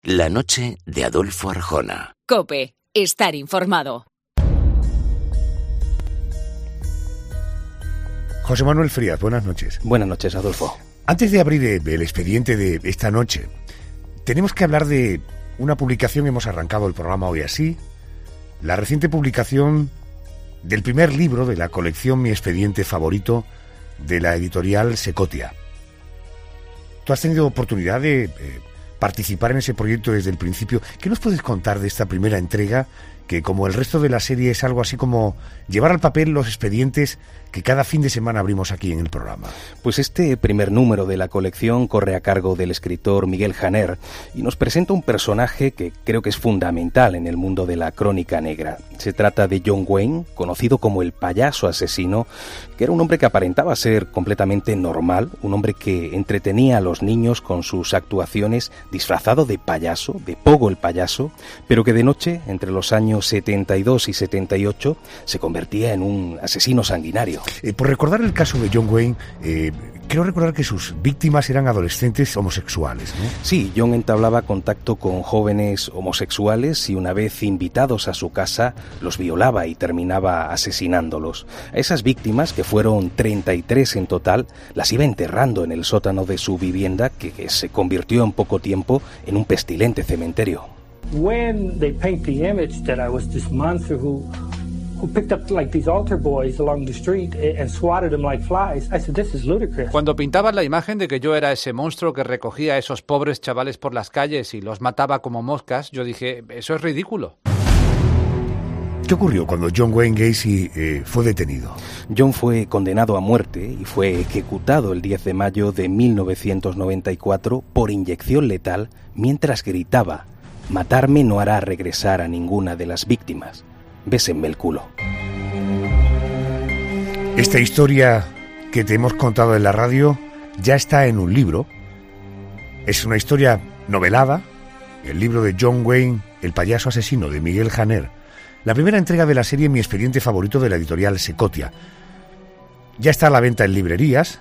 La noche de Adolfo Arjona. COPE. Estar informado. José Manuel Frías, buenas noches. Buenas noches, Adolfo. Antes de abrir el expediente de esta noche, tenemos que hablar de una publicación. Hemos arrancado el programa hoy así. La reciente publicación del primer libro de la colección Mi expediente favorito, de la editorial Secotia. Tú has tenido oportunidad de participar en ese proyecto desde el principio. ¿Qué nos puedes contar de esta primera entrega, que como el resto de la serie es algo así como llevar al papel los expedientes que cada fin de semana abrimos aquí en el programa? Pues este primer número de la colección corre a cargo del escritor Miguel Janer y nos presenta un personaje que creo que es fundamental en el mundo de la crónica negra. Se trata de John Wayne, conocido como el payaso asesino, que era un hombre que aparentaba ser completamente normal, un hombre que entretenía a los niños con sus actuaciones disfrazado de payaso, de Pogo el payaso, pero que de noche, entre los años 72 y 78, se convertía en un asesino sanguinario. Por recordar el caso de John Wayne, creo recordar que sus víctimas eran adolescentes homosexuales, ¿no? Sí, John entablaba contacto con jóvenes homosexuales y una vez invitados a su casa, los violaba y terminaba asesinándolos. A esas víctimas, que fueron 33 en total, las iba enterrando en el sótano de su vivienda, que se convirtió en poco tiempo en un pestilente cementerio. When they paint the image that I was this monster who picked up like these altar boys along the street and swatted them like flies, I said, this is ludicrous. Cuando pintaban la imagen de que yo era ese monstruo que recogía a esos pobres chavales por las calles y los mataba como moscas, yo dije, eso es ridículo. ¿Qué ocurrió cuando John Wayne Gacy fue detenido? John fue condenado a muerte y fue ejecutado el 10 de mayo de 1994 por inyección letal mientras gritaba: matarme no hará regresar a ninguna de las víctimas. Bésenme el culo. Esta historia que te hemos contado en la radio ya está en un libro. Es una historia novelada, el libro de John Wayne, el payaso asesino, de Miguel Janer. La primera entrega de la serie Mi expediente favorito, de la editorial Secotia. Ya está a la venta en librerías.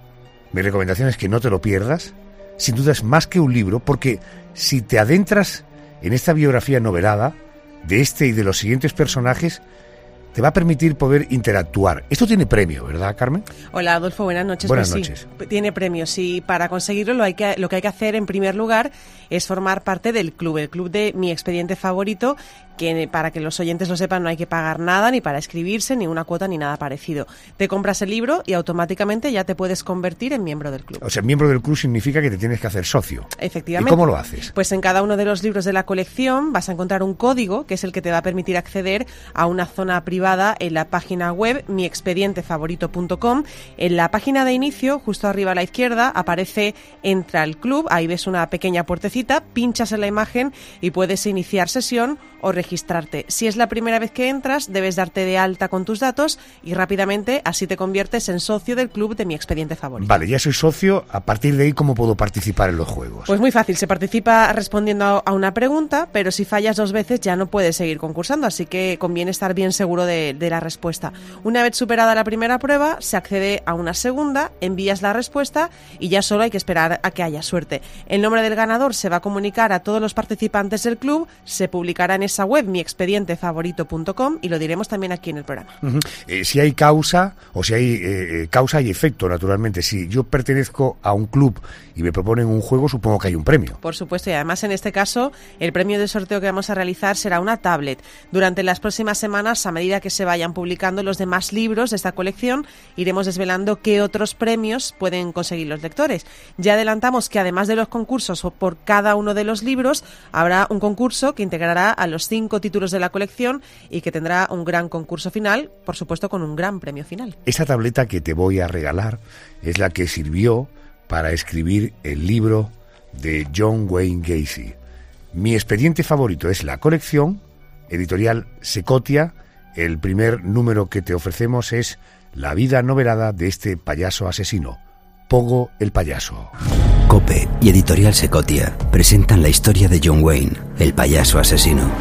Mi recomendación es que no te lo pierdas. Sin duda es más que un libro, porque si te adentras en esta biografía novelada de este y de los siguientes personajes, te va a permitir poder interactuar. Esto tiene premio, ¿verdad, Carmen? Hola, Adolfo, buenas noches. Buenas pues noches. Sí, tiene premios y para conseguirlo lo que hay que hacer en primer lugar es formar parte del club, el club de Mi expediente favorito, que para que los oyentes lo sepan no hay que pagar nada ni para inscribirse, ni una cuota ni nada parecido. Te compras el libro y automáticamente ya te puedes convertir en miembro del club. O sea, miembro del club significa que te tienes que hacer socio. Efectivamente. ¿Y cómo lo haces? Pues en cada uno de los libros de la colección vas a encontrar un código que es el que te va a permitir acceder a una zona privada en la página web miexpedientefavorito.com. En la página de inicio, justo arriba a la izquierda, aparece Entra al club. Ahí ves una pequeña puertecita, pinchas en la imagen y puedes iniciar sesión o registrarte. Si es la primera vez que entras, debes darte de alta con tus datos y rápidamente así te conviertes en socio del club de Mi expediente favorito. Vale, ya soy socio. A partir de ahí, ¿cómo puedo participar en los juegos? Pues muy fácil, se participa respondiendo a una pregunta, pero si fallas 2 veces ya no puedes seguir concursando, así que conviene estar bien seguro de la respuesta. Una vez superada la primera prueba, se accede a una segunda, envías la respuesta y ya solo hay que esperar a que haya suerte. El nombre del ganador se va a comunicar a todos los participantes del club, se publicará en esa web miexpedientefavorito.com y lo diremos también aquí en el programa. Uh-huh. Si hay causa, o si hay causa y efecto, naturalmente. Si yo pertenezco a un club y me proponen un juego, supongo que hay un premio. Por supuesto, y además en este caso el premio de sorteo que vamos a realizar será una tablet. Durante las próximas semanas, a medida que se vayan publicando los demás libros de esta colección, iremos desvelando qué otros premios pueden conseguir los lectores. Ya adelantamos que además de los concursos por cada uno de los libros, habrá un concurso que integrará a los 5 títulos de la colección y que tendrá un gran concurso final, por supuesto con un gran premio final. Esa tableta que te voy a regalar es la que sirvió para escribir el libro de John Wayne Gacy. Mi expediente favorito es la colección, editorial Secotia. El primer número que te ofrecemos es la vida novelada de este payaso asesino, Pogo el payaso. COPE y editorial Secotia presentan la historia de John Wayne, el payaso asesino.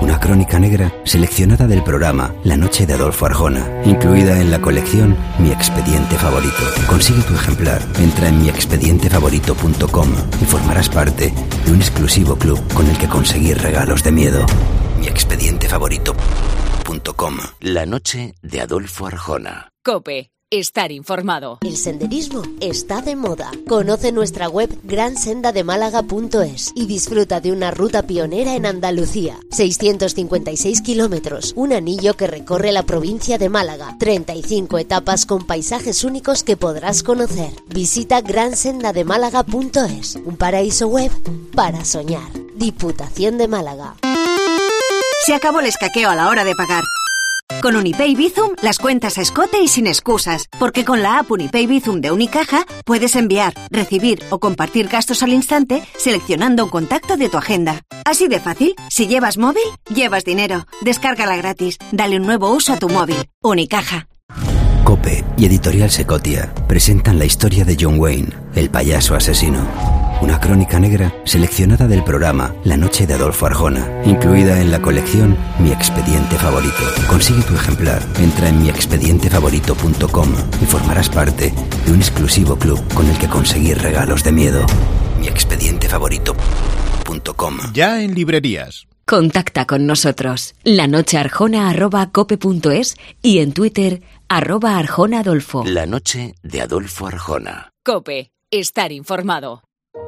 una crónica negra seleccionada del programa La Noche de Adolfo Arjona, incluida en la colección Mi Expediente Favorito. Consigue tu ejemplar, entra en miexpedientefavorito.com y formarás parte de un exclusivo club con el que conseguir regalos de miedo. miexpedientefavorito.com. La noche de Adolfo Arjona. COPE. Estar informado. El senderismo está de moda. Conoce nuestra web gransendademálaga.es y disfruta de una ruta pionera en Andalucía. 656 kilómetros, un anillo que recorre la provincia de Málaga. 35 etapas con paisajes únicos que podrás conocer. Visita gransendademálaga.es, un paraíso web para soñar. Diputación de Málaga. Se acabó el escaqueo a la hora de pagar. Con Unipay Bizum, las cuentas a escote y sin excusas, porque con la app Unipay Bizum de Unicaja puedes enviar, recibir o compartir gastos al instante seleccionando un contacto de tu agenda. Así de fácil, si llevas móvil, llevas dinero. Descárgala gratis, dale un nuevo uso a tu móvil. Unicaja. COPE y Editorial Secotia presentan la historia de John Wayne, el payaso asesino. Una crónica negra seleccionada del programa La Noche de Adolfo Arjona, incluida en la colección Mi Expediente Favorito. Consigue tu ejemplar, entra en miexpedientefavorito.com y formarás parte de un exclusivo club con el que conseguir regalos de miedo. miexpedientefavorito.com. Ya en librerías. Contacta con nosotros. lanochearjona@cope.es y en Twitter @ArjonaAdolfo. La noche de Adolfo Arjona. COPE. Estar informado.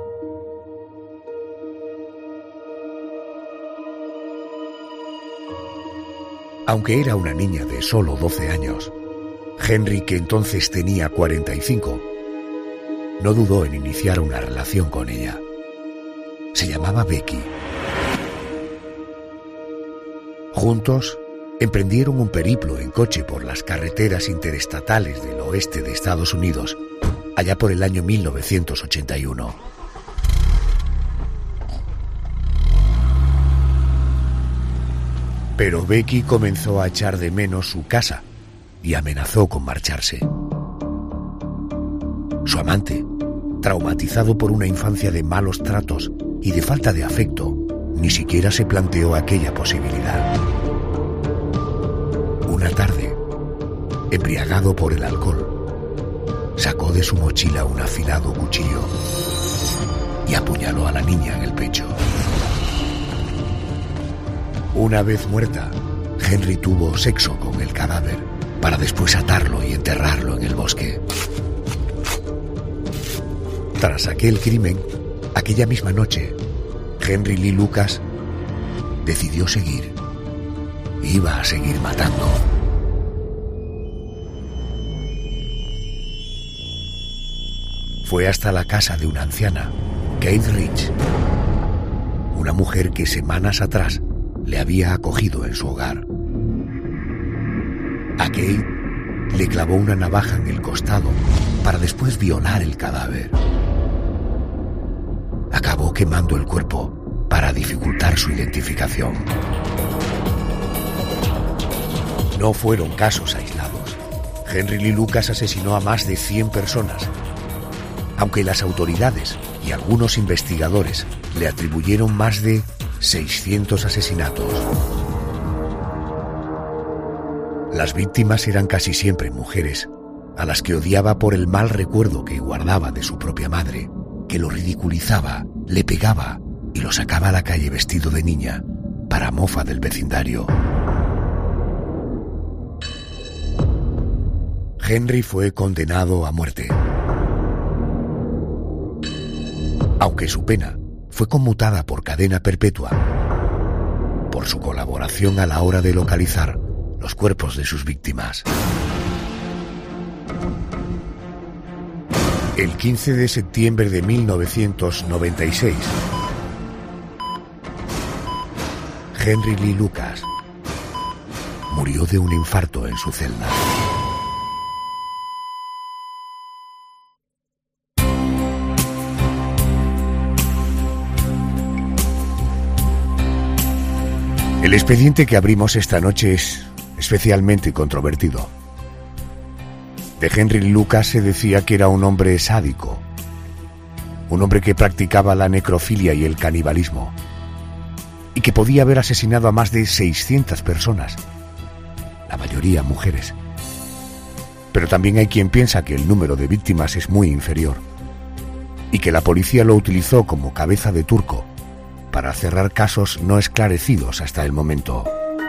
Aunque era una niña de solo 12 años, Henry, que entonces tenía 45, no dudó en iniciar una relación con ella. Se llamaba Becky. Juntos, emprendieron un periplo en coche por las carreteras interestatales del oeste de Estados Unidos, allá por el año 1981. Pero Becky comenzó a echar de menos su casa y amenazó con marcharse. Su amante, traumatizado por una infancia de malos tratos y de falta de afecto, ni siquiera se planteó aquella posibilidad. Una tarde, embriagado por el alcohol, sacó de su mochila un afilado cuchillo y apuñaló a la niña en el pecho. Una vez muerta, Henry tuvo sexo con el cadáver para después atarlo y enterrarlo en el bosque. Tras aquel crimen, aquella misma noche, Henry Lee Lucas decidió seguir. Iba a seguir matando. Fue hasta la casa de una anciana, Kate Rich, una mujer que semanas atrás le había acogido en su hogar. A Kate le clavó una navaja en el costado para después violar el cadáver. Acabó quemando el cuerpo para dificultar su identificación. No fueron casos aislados. Henry Lee Lucas asesinó a más de 100 personas, aunque las autoridades y algunos investigadores le atribuyeron más de 600 asesinatos. Las víctimas eran casi siempre mujeres, a las que odiaba por el mal recuerdo que guardaba de su propia madre, que lo ridiculizaba, le pegaba y lo sacaba a la calle vestido de niña, para mofa del vecindario. Henry fue condenado a muerte, aunque su pena fue conmutada por cadena perpetua por su colaboración a la hora de localizar los cuerpos de sus víctimas. El 15 de septiembre de 1996, Henry Lee Lucas murió de un infarto en su celda. El expediente que abrimos esta noche es especialmente controvertido. De Henry Lee Lucas se decía que era un hombre sádico, un hombre que practicaba la necrofilia y el canibalismo. y que podía haber asesinado a más de 600 personas, la mayoría mujeres. Pero también hay quien piensa que el número de víctimas es muy inferior y que la policía lo utilizó como cabeza de turco para cerrar casos no esclarecidos hasta el momento.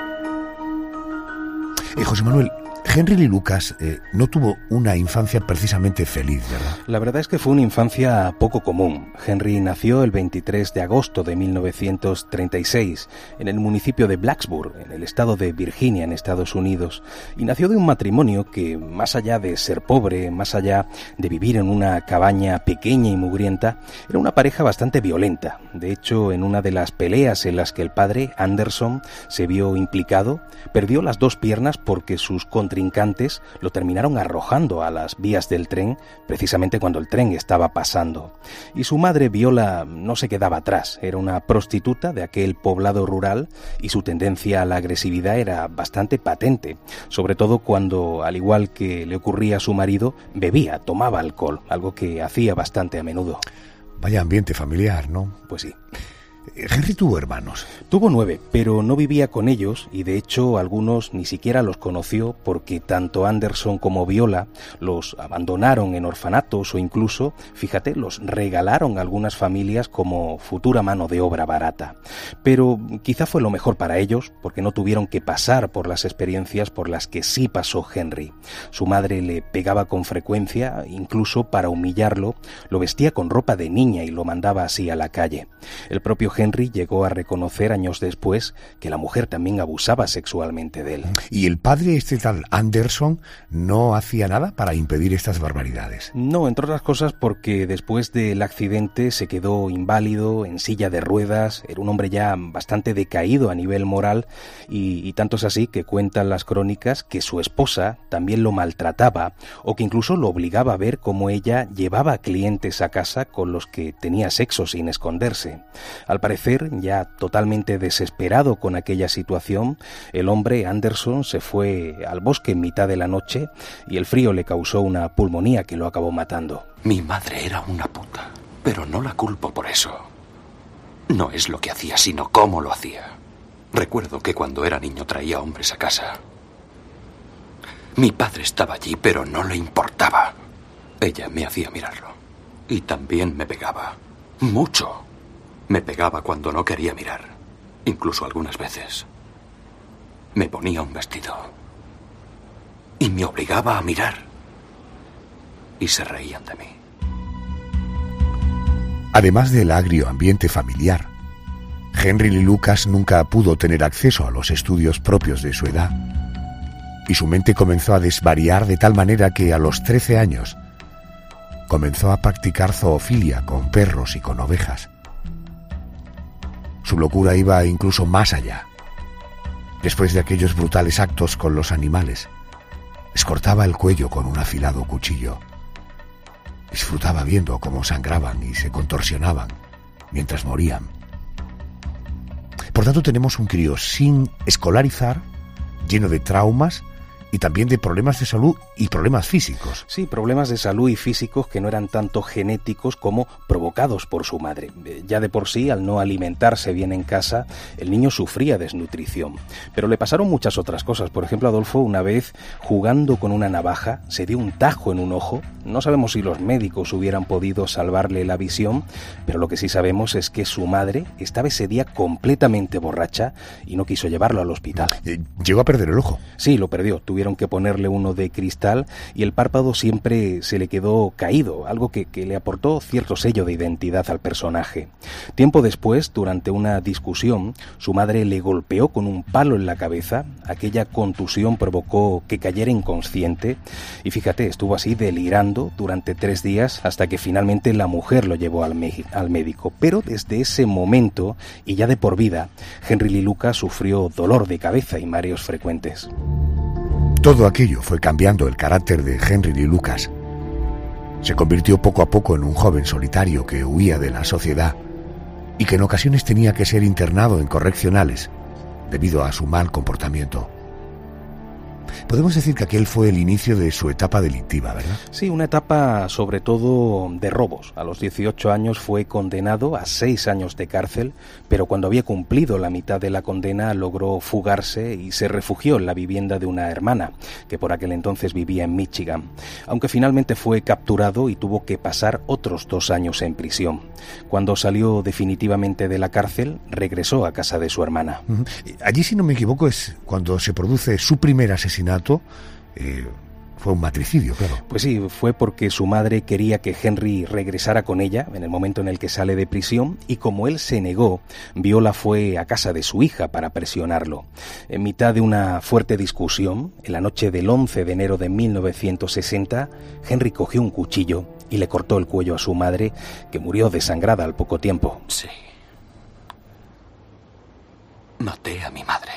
José Manuel, Henry Lee Lucas no tuvo una infancia precisamente feliz, ¿verdad? La verdad es que fue una infancia poco común. Henry nació el 23 de agosto de 1936 en el municipio de Blacksburg, en el estado de Virginia, en Estados Unidos, y nació de un matrimonio que, más allá de ser pobre, más allá de vivir en una cabaña pequeña y mugrienta, era una pareja bastante violenta. De hecho, en una de las peleas en las que el padre, Anderson, se vio implicado, perdió las dos piernas porque sus contrincantes lo terminaron arrojando a las vías del tren, precisamente cuando el tren estaba pasando. Y su madre, Viola, no se quedaba atrás. Era una prostituta de aquel poblado rural y su tendencia a la agresividad era bastante patente, sobre todo cuando, al igual que le ocurría a su marido, bebía, tomaba alcohol, algo que hacía bastante a menudo. Vaya ambiente familiar, ¿no? Pues sí. Henry tuvo hermanos. Tuvo 9, pero no vivía con ellos y de hecho algunos ni siquiera los conoció porque tanto Anderson como Viola los abandonaron en orfanatos o incluso, fíjate, los regalaron a algunas familias como futura mano de obra barata. Pero quizá fue lo mejor para ellos porque no tuvieron que pasar por las experiencias por las que sí pasó Henry. Su madre le pegaba con frecuencia, incluso para humillarlo, lo vestía con ropa de niña y lo mandaba así a la calle. El propio Henry llegó a reconocer años después que la mujer también abusaba sexualmente de él. ¿Y el padre, este tal Anderson, no hacía nada para impedir estas barbaridades? No, entre otras cosas porque después del accidente se quedó inválido, en silla de ruedas, era un hombre ya bastante decaído a nivel moral y tanto es así que cuentan las crónicas que su esposa también lo maltrataba o que incluso lo obligaba a ver cómo ella llevaba clientes a casa con los que tenía sexo sin esconderse. Al parecer, ya totalmente desesperado con aquella situación, el hombre Anderson se fue al bosque en mitad de la noche y el frío le causó una pulmonía que lo acabó matando. Mi madre era una puta, pero no la culpo por eso. No es lo que hacía, sino cómo lo hacía. Recuerdo que cuando era niño traía hombres a casa. Mi padre estaba allí, pero no le importaba. Ella me hacía mirarlo. Y también me pegaba. Mucho. Me pegaba cuando no quería mirar, incluso algunas veces. Me ponía un vestido y me obligaba a mirar. Y se reían de mí. Además del agrio ambiente familiar, Henry Lee Lucas nunca pudo tener acceso a los estudios propios de su edad, y su mente comenzó a desvariar de tal manera que a los 13 años comenzó a practicar zoofilia con perros y con ovejas. Su locura iba incluso más allá. Después de aquellos brutales actos con los animales, les cortaba el cuello con un afilado cuchillo. Disfrutaba viendo cómo sangraban y se contorsionaban mientras morían. Por tanto, tenemos un crío sin escolarizar, lleno de traumas y también de problemas de salud y problemas físicos. Sí, problemas de salud y físicos que no eran tanto genéticos como provocados por su madre. Ya de por sí, al no alimentarse bien en casa, el niño sufría desnutrición. Pero le pasaron muchas otras cosas. Por ejemplo, Adolfo, una vez, jugando con una navaja, se dio un tajo en un ojo. No sabemos si los médicos hubieran podido salvarle la visión, pero lo que sí sabemos es que su madre estaba ese día completamente borracha y no quiso llevarlo al hospital. ¿Llegó a perder el ojo? Sí, lo perdió. Tuvieron que ponerle uno de cristal y el párpado siempre se le quedó caído, algo que le aportó cierto sello de identidad al personaje. Tiempo después, durante una discusión, su madre le golpeó con un palo en la cabeza. Aquella contusión provocó que cayera inconsciente y fíjate, estuvo así delirando durante 3 días hasta que finalmente la mujer lo llevó al médico. Pero desde ese momento, y ya de por vida, Henry Lee Lucas sufrió dolor de cabeza y mareos frecuentes. Todo aquello fue cambiando el carácter de Henry Lee Lucas. Se convirtió poco a poco en un joven solitario que huía de la sociedad y que en ocasiones tenía que ser internado en correccionales debido a su mal comportamiento. Podemos decir que aquel fue el inicio de su etapa delictiva, ¿verdad? Sí, una etapa sobre todo de robos. A los 18 años fue condenado a 6 años de cárcel, pero cuando había cumplido la mitad de la condena logró fugarse y se refugió en la vivienda de una hermana, que por aquel entonces vivía en Michigan, aunque finalmente fue capturado y tuvo que pasar otros 2 años en prisión. Cuando salió definitivamente de la cárcel, regresó a casa de su hermana. Allí, si no me equivoco, es cuando se produce su primer asesinato. Fue un matricidio, claro. Pues sí, fue porque su madre quería que Henry regresara con ella en el momento en el que sale de prisión, y como él se negó, Viola fue a casa de su hija para presionarlo. En mitad de una fuerte discusión, en la noche del 11 de enero de 1960, Henry cogió un cuchillo y le cortó el cuello a su madre, que murió desangrada al poco tiempo. Sí. Maté a mi madre.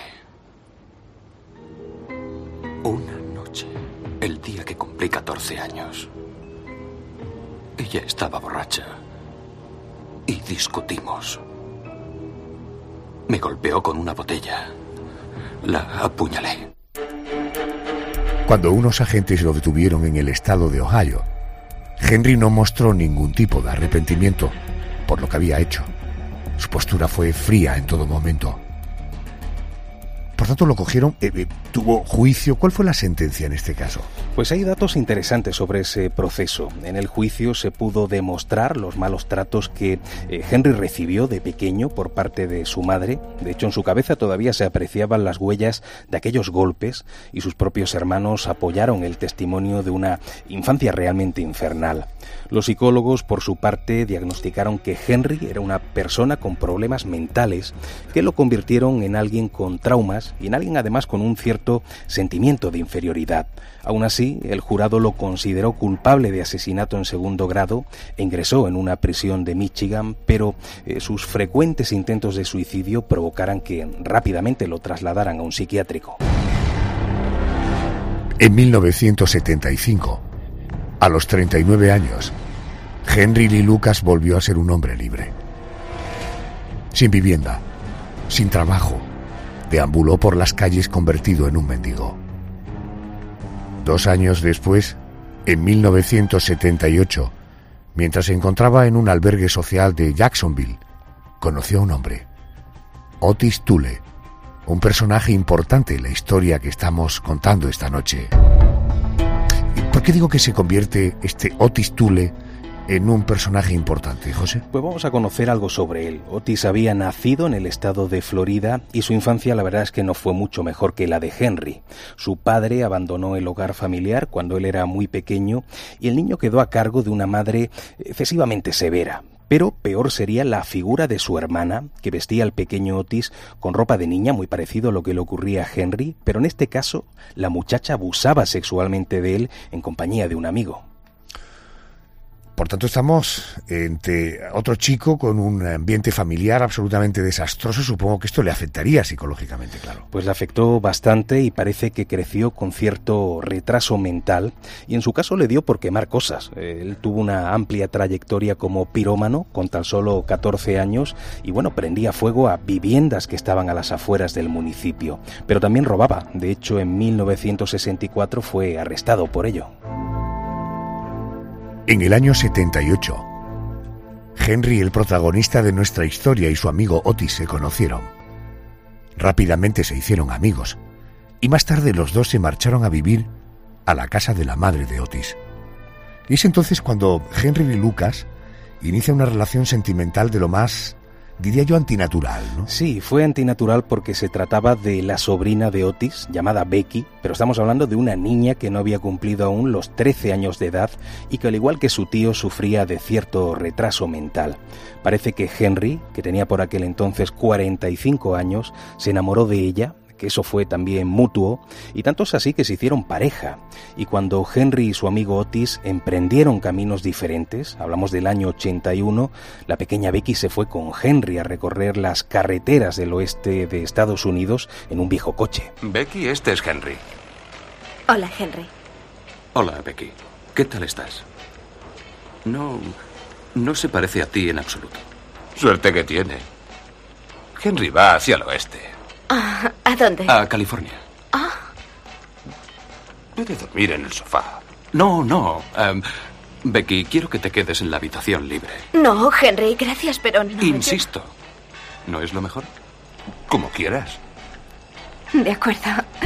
Una noche, el día que cumplí 14 años. Ella estaba borracha y discutimos. Me golpeó con una botella. La apuñalé. Cuando unos agentes lo detuvieron en el estado de Ohio, Henry no mostró ningún tipo de arrepentimiento por lo que había hecho. Su postura fue fría en todo momento. Por tanto, lo cogieron, tuvo juicio. ¿Cuál fue la sentencia en este caso? Pues hay datos interesantes sobre ese proceso. En el juicio se pudo demostrar los malos tratos que Henry recibió de pequeño por parte de su madre. De hecho, en su cabeza todavía se apreciaban las huellas de aquellos golpes, y sus propios hermanos apoyaron el testimonio de una infancia realmente infernal. Los psicólogos, por su parte, diagnosticaron que Henry era una persona con problemas mentales que lo convirtieron en alguien con traumas y en alguien además con un cierto sentimiento de inferioridad. Aún así, el jurado lo consideró culpable de asesinato en segundo grado e ingresó en una prisión de Michigan, pero sus frecuentes intentos de suicidio provocaron que rápidamente lo trasladaran a un psiquiátrico. En 1975, a los 39 años, Henry Lee Lucas volvió a ser un hombre libre. Sin vivienda, sin trabajo, deambuló por las calles convertido en un mendigo. 2 años después, en 1978, mientras se encontraba en un albergue social de Jacksonville, conoció a un hombre, Otis Toole, un personaje importante en la historia que estamos contando esta noche. ¿Por qué digo que se convierte este Otis Toole en un personaje importante, José? Pues vamos a conocer algo sobre él. Otis había nacido en el estado de Florida y su infancia la verdad es que no fue mucho mejor que la de Henry. Su padre abandonó el hogar familiar cuando él era muy pequeño y el niño quedó a cargo de una madre excesivamente severa. Pero peor sería la figura de su hermana, que vestía al pequeño Otis con ropa de niña, muy parecido a lo que le ocurría a Henry, pero en este caso la muchacha abusaba sexualmente de él en compañía de un amigo. Por tanto, estamos ante otro chico con un ambiente familiar absolutamente desastroso. Supongo que esto le afectaría psicológicamente, claro. Pues le afectó bastante y parece que creció con cierto retraso mental, y en su caso le dio por quemar cosas. Él tuvo una amplia trayectoria como pirómano con tan solo 14 años y bueno, prendía fuego a viviendas que estaban a las afueras del municipio, pero también robaba. De hecho, en 1964 fue arrestado por ello. En el año 78, Henry, el protagonista de nuestra historia, y su amigo Otis se conocieron. Rápidamente se hicieron amigos, y más tarde los dos se marcharon a vivir a la casa de la madre de Otis. Y es entonces cuando Henry Lee Lucas inicia una relación sentimental de lo más, diría yo, antinatural, ¿no? Sí, fue antinatural porque se trataba de la sobrina de Otis, llamada Becky, pero estamos hablando de una niña que no había cumplido aún los 13 años de edad y que al igual que su tío sufría de cierto retraso mental. Parece que Henry, que tenía por aquel entonces 45 años, se enamoró de ella, que eso fue también mutuo, y tanto es así que se hicieron pareja. Y cuando Henry y su amigo Otis emprendieron caminos diferentes, hablamos del año 81, la pequeña Becky se fue con Henry a recorrer las carreteras del oeste de Estados Unidos en un viejo coche. Becky, este es Henry. Hola, Henry. Hola, Becky. ¿Qué tal estás? No se parece a ti en absoluto. Suerte que tiene. Henry va hacia el oeste. ¿A dónde? A California. Puede dormir en el sofá. No. Becky, quiero que te quedes en la habitación libre. No, Henry, gracias, pero no. Insisto. ¿No es lo mejor? Como quieras. De acuerdo.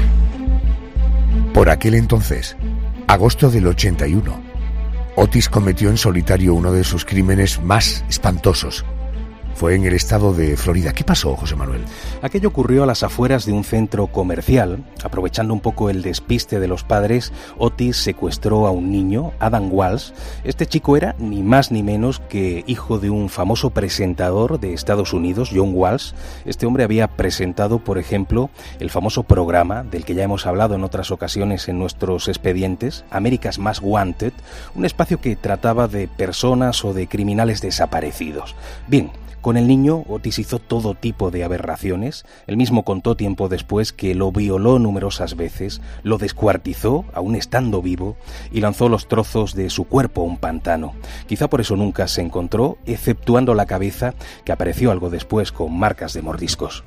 Por aquel entonces, agosto del 81, Otis cometió en solitario uno de sus crímenes más espantosos. Fue en el estado de Florida. ¿Qué pasó, José Manuel? Aquello ocurrió a las afueras de un centro comercial. Aprovechando un poco el despiste de los padres, Otis secuestró a un niño, Adam Walsh. Este chico era ni más ni menos que hijo de un famoso presentador de Estados Unidos, John Walsh. Este hombre había presentado, por ejemplo, el famoso programa del que ya hemos hablado en otras ocasiones en nuestros expedientes, America's Most Wanted, un espacio que trataba de personas o de criminales desaparecidos. Bien, con el niño, Otis hizo todo tipo de aberraciones. Él mismo contó tiempo después que lo violó numerosas veces, lo descuartizó, aún estando vivo, y lanzó los trozos de su cuerpo a un pantano. Quizá por eso nunca se encontró, exceptuando la cabeza, que apareció algo después con marcas de mordiscos.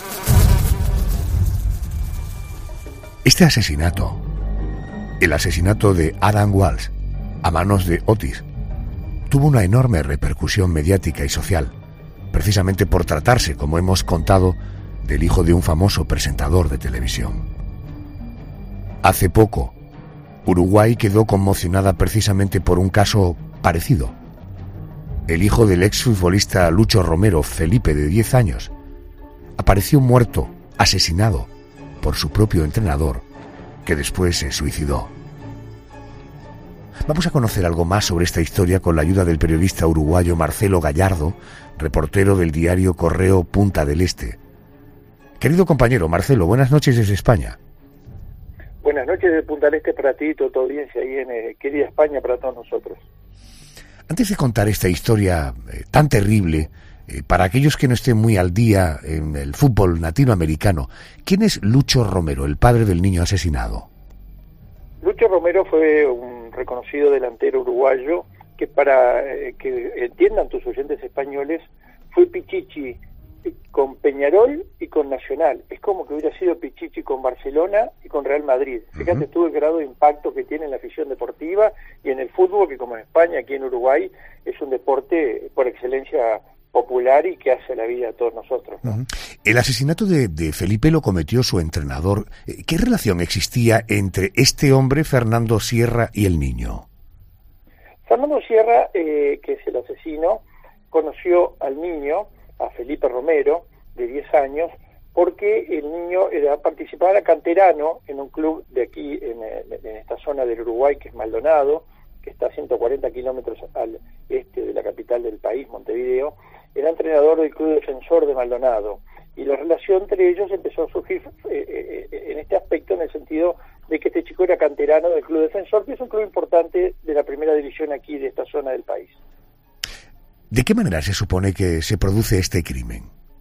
Este asesinato, el asesinato de Adam Walsh, a manos de Otis, tuvo una enorme repercusión mediática y social, precisamente por tratarse, como hemos contado, del hijo de un famoso presentador de televisión. Hace poco, Uruguay quedó conmocionada precisamente por un caso parecido. El hijo del exfutbolista Lucho Romero, Felipe, de 10 años, apareció muerto, asesinado, por su propio entrenador, que después se suicidó. Vamos a conocer algo más sobre esta historia con la ayuda del periodista uruguayo Marcelo Gallardo, reportero del diario Correo Punta del Este. Querido compañero Marcelo, buenas noches desde España. Buenas noches desde Punta del Este para ti y toda tu audiencia ahí en querida España para todos nosotros. Antes de contar esta historia tan terrible, para aquellos que no estén muy al día en el fútbol latinoamericano, ¿quién es Lucho Romero, el padre del niño asesinado? Lucho Romero fue un reconocido delantero uruguayo que, para que entiendan tus oyentes españoles, fue Pichichi con Peñarol y con Nacional. Es como que hubiera sido Pichichi con Barcelona y con Real Madrid. Fíjate tú el grado de impacto que tiene en la afición deportiva y en el fútbol, que como en España, aquí en Uruguay, es un deporte por excelencia popular y que hace la vida a todos nosotros, ¿no? El asesinato de Felipe lo cometió su entrenador. ¿Qué relación existía entre este hombre, Fernando Sierra, y el niño? Fernando Sierra, que es el asesino, conoció al niño, a Felipe Romero, de 10 años, porque el niño participaba, era canterano en un club de aquí, en esta zona del Uruguay, que es Maldonado, que está a 140 kilómetros al este de la capital del país, Montevideo. Era entrenador del Club Defensor de Maldonado, y la relación entre ellos empezó a surgir en este aspecto, en el sentido de que este chico era canterano del Club Defensor, que es un club importante de la primera división aquí de esta zona del país. ¿De qué manera se supone que se produce este crimen?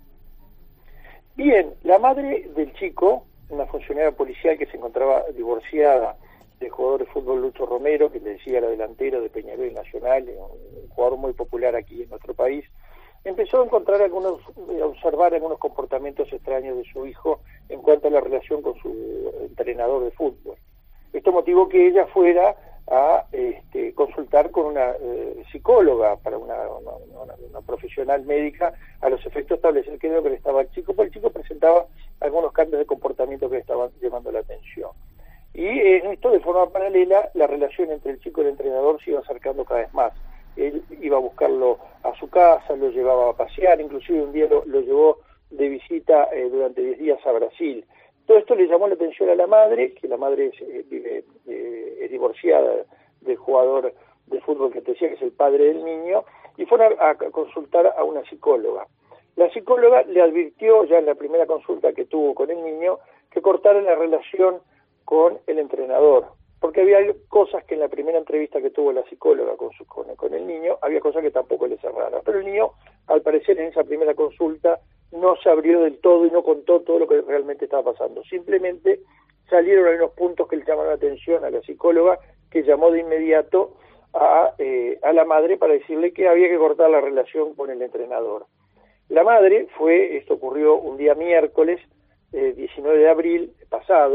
Bien, la madre del chico, una funcionaria policial que se encontraba divorciada del jugador de fútbol Lucho Romero, que le decía era delantero de Peñarol y Nacional, un jugador muy popular aquí en nuestro país, empezó a observar algunos comportamientos extraños de su hijo en cuanto a la relación con su entrenador de fútbol. Esto motivó que ella fuera a consultar con una psicóloga, para una profesional médica, a los efectos de establecer qué era lo que le estaba al chico, porque el chico presentaba algunos cambios de comportamiento que le estaban llamando la atención. Y en esto, de forma paralela, la relación entre el chico y el entrenador se iba acercando cada vez más. Él iba a buscarlo a su casa, lo llevaba a pasear, inclusive un día lo llevó de visita durante 10 días a Brasil. Todo esto le llamó la atención a la madre, que la madre es divorciada del jugador de fútbol que te decía, que es el padre del niño, y fueron a consultar a una psicóloga. La psicóloga le advirtió ya en la primera consulta que tuvo con el niño que cortara la relación con el entrenador, porque había cosas que en la primera entrevista que tuvo la psicóloga con el niño, había cosas que tampoco le cerraron. Pero el niño, al parecer, en esa primera consulta no se abrió del todo y no contó todo lo que realmente estaba pasando. Simplemente salieron algunos puntos que le llamaron la atención a la psicóloga, que llamó de inmediato a la madre para decirle que había que cortar la relación con el entrenador. La madre esto ocurrió un día miércoles, 19 de abril pasado,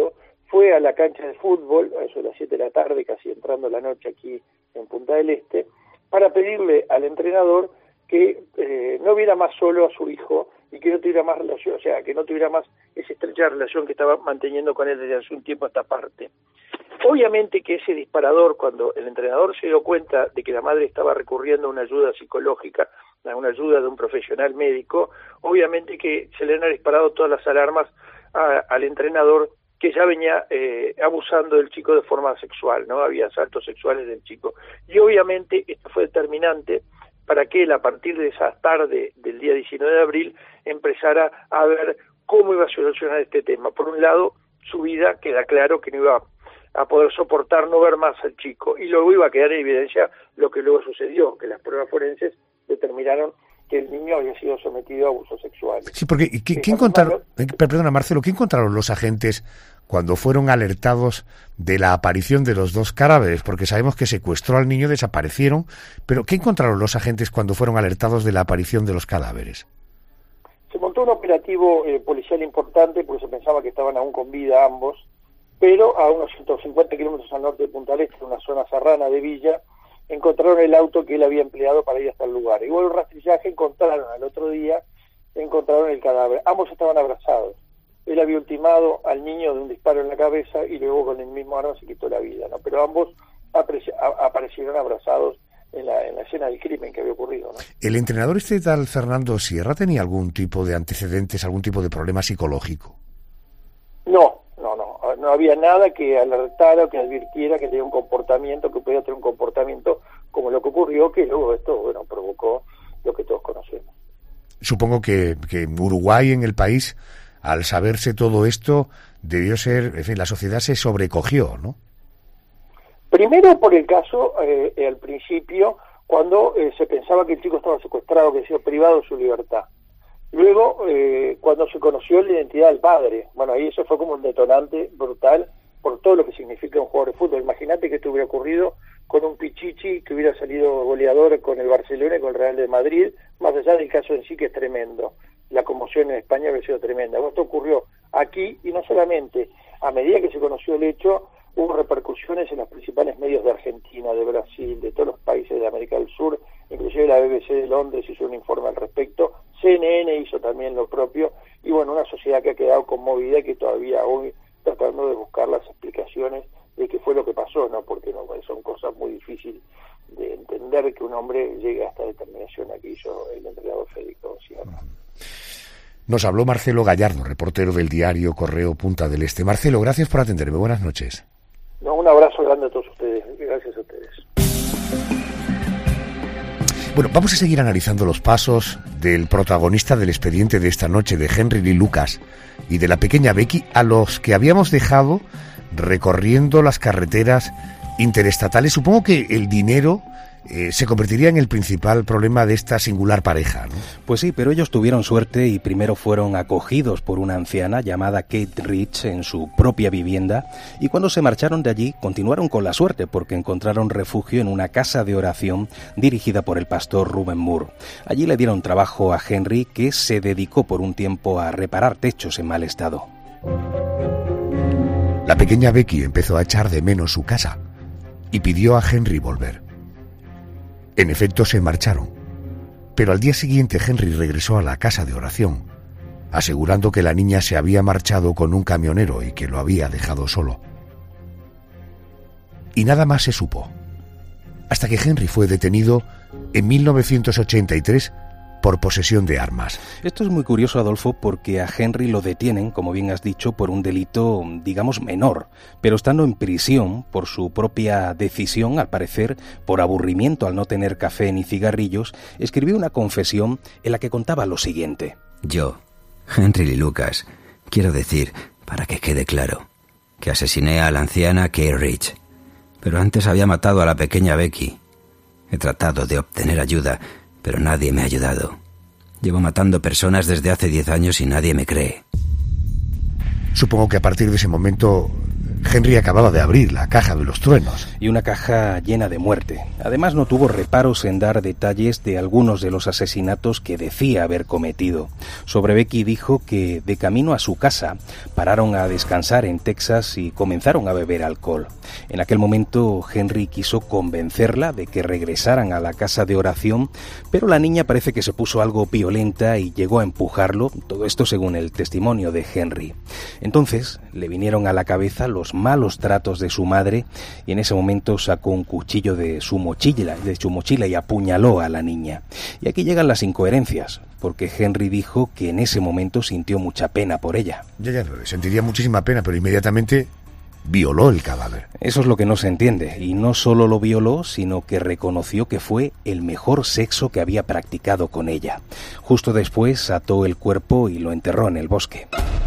fue a la cancha de fútbol, a eso de las 7 de la tarde, casi entrando la noche aquí en Punta del Este, para pedirle al entrenador que no viera más solo a su hijo y que no tuviera más relación, o sea, que no tuviera más esa estrecha relación que estaba manteniendo con él desde hace un tiempo a esta parte. Obviamente que ese disparador, cuando el entrenador se dio cuenta de que la madre estaba recurriendo a una ayuda psicológica, a una ayuda de un profesional médico, obviamente que se le han disparado todas las alarmas al entrenador, que ya venía abusando del chico de forma sexual, ¿no? Había asaltos sexuales del chico. Y obviamente esto fue determinante para que él, a partir de esa tarde del día 19 de abril, empezara a ver cómo iba a solucionar este tema. Por un lado, su vida, queda claro que no iba a poder soportar no ver más al chico, y luego iba a quedar en evidencia lo que luego sucedió, que las pruebas forenses determinaron que el niño había sido sometido a abusos sexuales. Sí, porque ¿qué encontraron? Perdona, Marcelo, ¿qué encontraron los agentes cuando fueron alertados de la aparición de los dos cadáveres? Porque sabemos que secuestró al niño, desaparecieron, pero ¿qué encontraron los agentes cuando fueron alertados de la aparición de los cadáveres? Se montó un operativo policial importante porque se pensaba que estaban aún con vida ambos, pero a unos 150 kilómetros al norte de Punta del Este, en una zona serrana de Villa, encontraron el auto que él había empleado para ir hasta el lugar. Igual el rastrillaje encontraron al otro día, encontraron el cadáver. Ambos estaban abrazados. Él había ultimado al niño de un disparo en la cabeza y luego con el mismo arma se quitó la vida, ¿no? Pero ambos aparecieron abrazados en la escena del crimen que había ocurrido, ¿no? ¿El entrenador tal Fernando Sierra tenía algún tipo de antecedentes, algún tipo de problema psicológico? No había nada que alertara o que advirtiera que tenía un comportamiento, que podía tener un comportamiento como lo que ocurrió, que luego esto, provocó lo que todos conocemos. Supongo que en Uruguay, en el país, al saberse todo esto, debió ser, en fin, la sociedad se sobrecogió, ¿no? Primero por el caso, al principio, cuando se pensaba que el chico estaba secuestrado, que había sido privado de su libertad. Luego, cuando se conoció la identidad del padre, bueno, ahí eso fue como un detonante brutal por todo lo que significa un jugador de fútbol. Imagínate que esto hubiera ocurrido con un Pichichi que hubiera salido goleador con el Barcelona y con el Real de Madrid, más allá del caso en sí, que es tremendo. La conmoción en España había sido tremenda. Esto ocurrió aquí, y no solamente, a medida que se conoció el hecho, hubo repercusiones en los principales medios de Argentina, de Brasil, de todos los países de América del Sur, inclusive la BBC de Londres hizo un informe al respecto, CNN hizo también lo propio, y bueno, una sociedad que ha quedado conmovida y que todavía hoy tratando de buscar las explicaciones de qué fue lo que pasó, ¿no? Porque no, son cosas muy difíciles de entender que un hombre llegue a esta determinación que hizo el entrenador Federico Sierra. Nos habló Marcelo Gallardo, reportero del diario Correo Punta del Este. Marcelo, gracias por atenderme. Buenas noches. No, un abrazo grande a todos ustedes. Gracias a ustedes. Bueno, vamos a seguir analizando los pasos del protagonista del expediente de esta noche, de Henry Lee Lucas, y de la pequeña Becky, a los que habíamos dejado recorriendo las carreteras interestatales. Supongo que el dinero se convertiría en el principal problema de esta singular pareja, ¿no? Pues sí, pero ellos tuvieron suerte y primero fueron acogidos por una anciana llamada Kate Rich en su propia vivienda, y cuando se marcharon de allí continuaron con la suerte porque encontraron refugio en una casa de oración dirigida por el pastor Rubén Moore. Allí le dieron trabajo a Henry, que se dedicó por un tiempo a reparar techos en mal estado. La pequeña Becky empezó a echar de menos su casa y pidió a Henry volver. En efecto, se marcharon, pero al día siguiente Henry regresó a la casa de oración, asegurando que la niña se había marchado con un camionero y que lo había dejado solo. Y nada más se supo, hasta que Henry fue detenido en 1983 por posesión de armas. Esto es muy curioso, Adolfo, porque a Henry lo detienen, como bien has dicho, por un delito, digamos, menor, pero estando en prisión por su propia decisión, al parecer, por aburrimiento al no tener café ni cigarrillos, escribió una confesión en la que contaba lo siguiente. Yo, Henry Lee Lucas, quiero decir, para que quede claro, que asesiné a la anciana Kate Rich, pero antes había matado a la pequeña Becky. He tratado de obtener ayuda, pero nadie me ha ayudado. Llevo matando personas desde hace 10 años y nadie me cree. Supongo que a partir de ese momento Henry acababa de abrir la caja de los truenos. Y una caja llena de muerte. Además, no tuvo reparos en dar detalles de algunos de los asesinatos que decía haber cometido. Sobre Becky dijo que de camino a su casa pararon a descansar en Texas y comenzaron a beber alcohol. En aquel momento Henry quiso convencerla de que regresaran a la casa de oración, pero la niña parece que se puso algo violenta y llegó a empujarlo, todo esto según el testimonio de Henry. Entonces le vinieron a la cabeza los malos tratos de su madre y en ese momento sacó un cuchillo de su mochila y apuñaló a la niña. Y aquí llegan las incoherencias, porque Henry dijo que en ese momento sintió mucha pena por ella. Ya, sentiría muchísima pena, pero inmediatamente violó el cadáver. Eso es lo que no se entiende, y no solo lo violó, sino que reconoció que fue el mejor sexo que había practicado con ella. Justo después ató el cuerpo y lo enterró en el bosque.